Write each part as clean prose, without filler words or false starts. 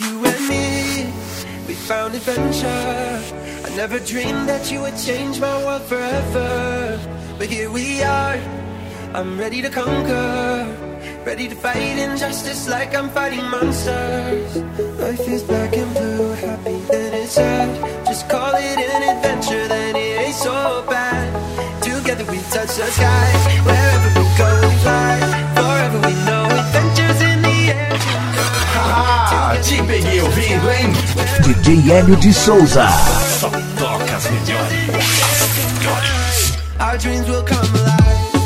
You and me, we found adventure. I never dreamed that you would change my world forever. But here we are, I'm ready to conquer. Ready to fight injustice like I'm fighting monsters. Life is black and blue, happy then it's sad. Just call it an adventure, then it ain't so bad. Together we touch the sky. Wherever we go we fly. Forever we know adventures in the air. Haha, te peguei ouvindo, hein? DJ Hélio de Souza. Só toca as melhores. Our dreams will come alive.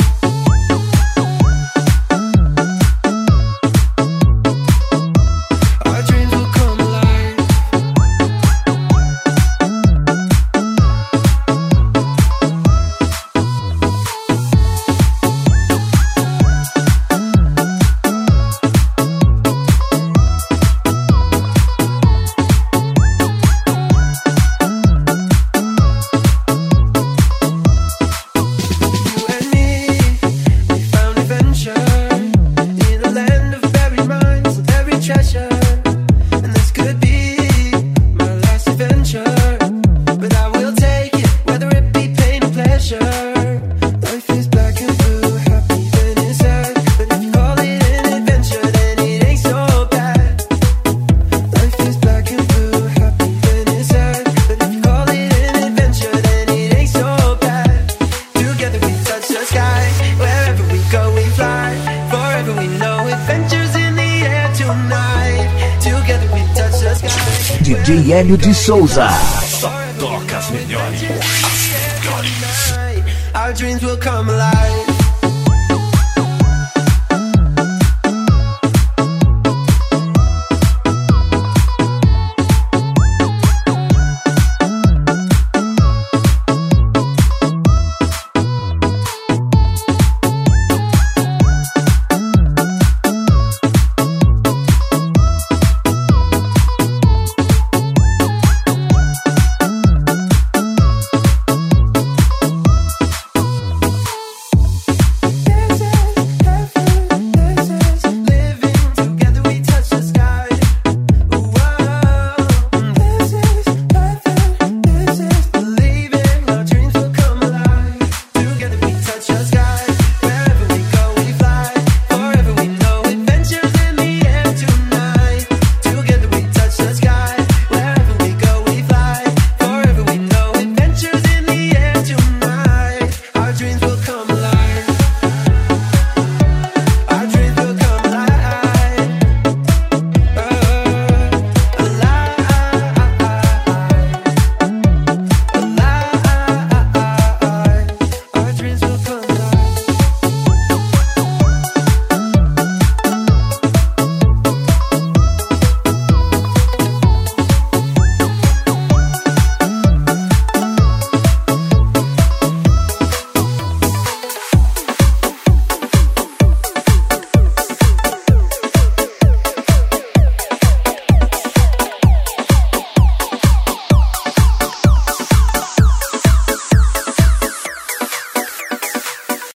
DJ Hélio de Souza. Só toca as melhores. Our dreams will come alive.